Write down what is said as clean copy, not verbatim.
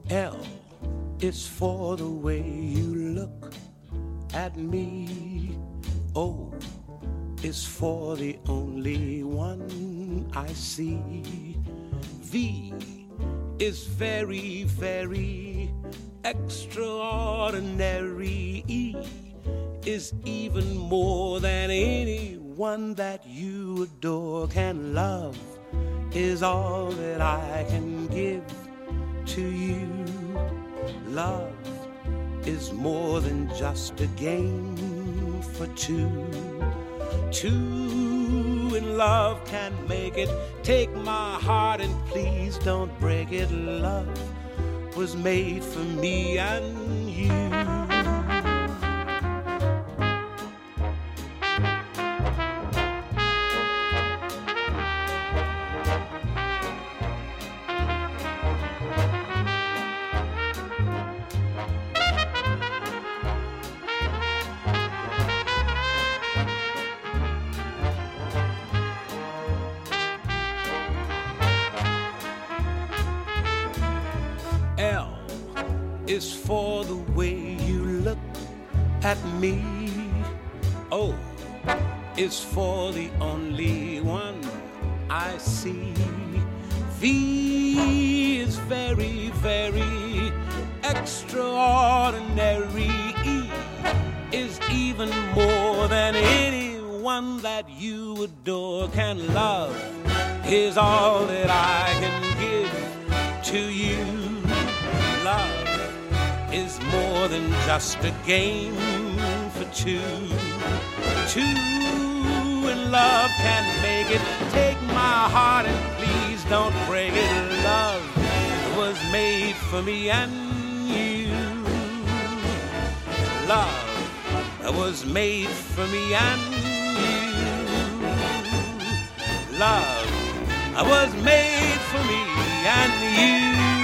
L is for the way you look at me. O is for the only one I see. V is very, very extraordinary. E is even more than anyone that you adore can love, is all that I can give to you. Love is more than just a game for two. Two in love can make it. Take my heart and please don't break it. Love was made for me and you. L is for the way you look at me. O is for the only one I see. V is very, very extraordinary. E is even more than anyone that you adore can love, is all that I can give to you. Love is more than just a game for two. Two in love can make it. Take my heart and please don't break it. Love was made for me and you. Love was made for me and you. Love was made for me and you.